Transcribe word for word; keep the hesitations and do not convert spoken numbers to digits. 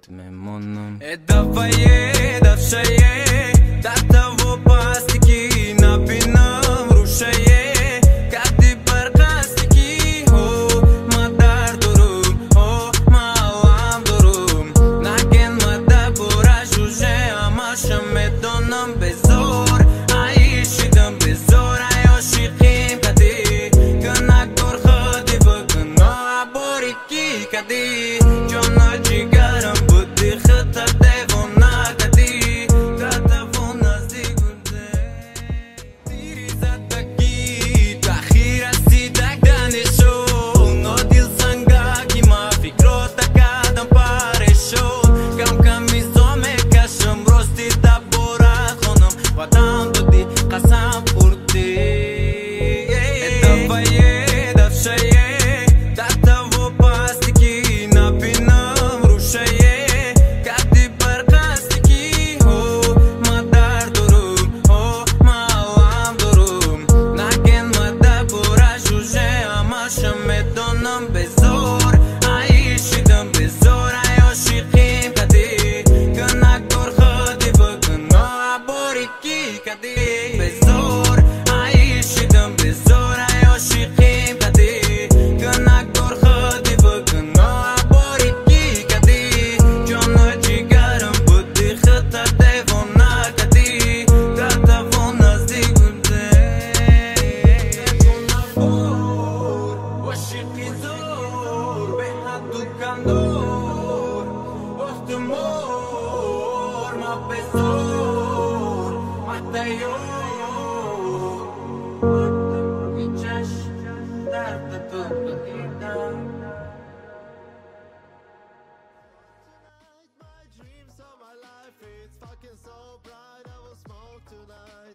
برات میمونم. دفعه دفشه در تو پاستیکی نبینم روشه کدی برقصدیکی هو ما در دروم هو ما هم دروم نگن ما در برا جوجه همشم میدونم به زور عیشیدم به زور عیاشیقیم کدی کنک بر خودی بگنا باریکی کدی جانا جیگرم بودی خطر دیونا کدی کتفون نزدیک بوده دیری زدگی تاخیر رسیدک دانشون نادیل سنگاکی ما فکرو تکادم پارشون کم کم میزو میکشم راستی دبورت خونم وطن دادی قسم خوردی دفعه دفشه در تو پاستیکی نبینم روشه کدی برقصدیکی هو ما در دروم هو ما هم دروم نگن ما در برا جوجه همشم میدونم به زور عیشیدم به زور عیاشیقیم کدی کنک بر خودی بگنا باریکی کدی به زور عیشیدم به زور عیاشیقیم کدی کنک بر خودی بگنا باریکی کدی جانا جیگرم بودی خطر دیونا کدی کتفون نزدیک بوده عاشقی زور به حد و کندور وقت مور ما به زور مهدیور وقت بی چشم درد تو بدیدم My dreams of my life, it's fucking so bright. I will smoke tonight.